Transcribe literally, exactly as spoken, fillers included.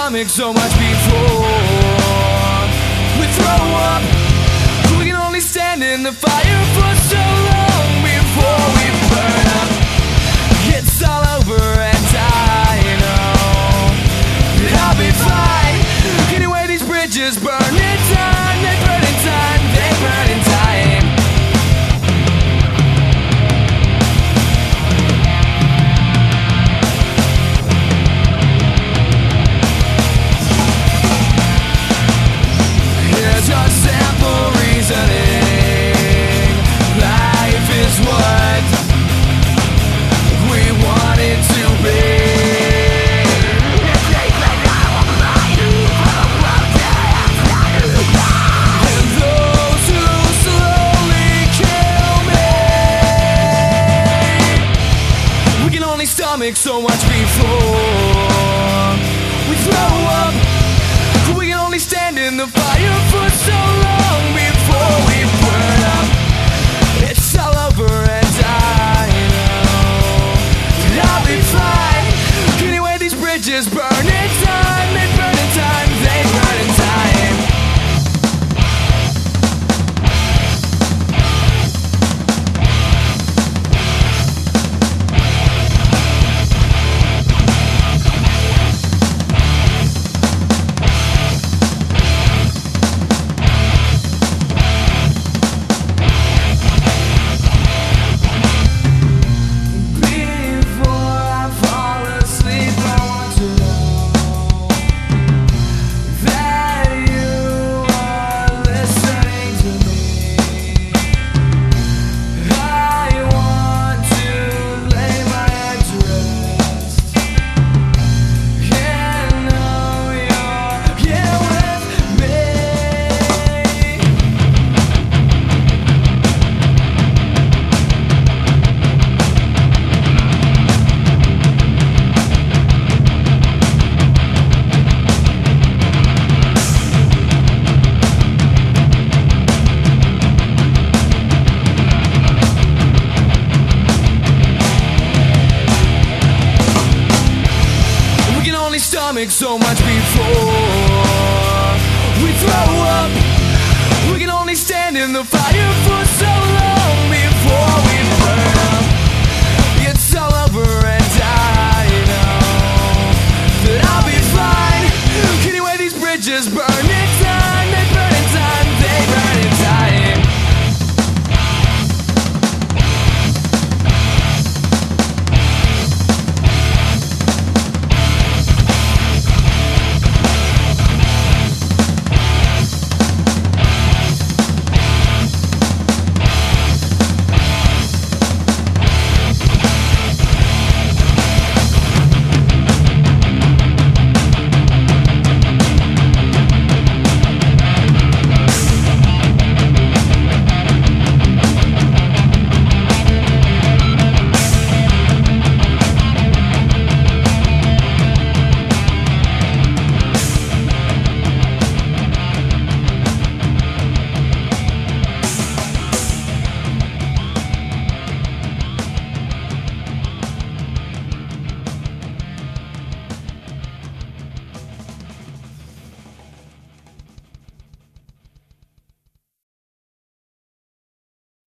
stomach so much before we throw up. We can only stand in the fire for so long before we burn up. It's all over and I know that I'll be fine. Anyway, these bridges burn in time. They burn in time. They burn in time. Here's your simple reasoning. Life is what we want it to be. And those who slowly kill me, we can only stomach so much before we throw up. We can only stand in the fire for so long before we burn up. It's all over and I know that I'll be fine. Anyway, these bridges burn in time. They burn in time. They burn in time. Stomach so much before we throw up. We can only stand in the fire for so long before we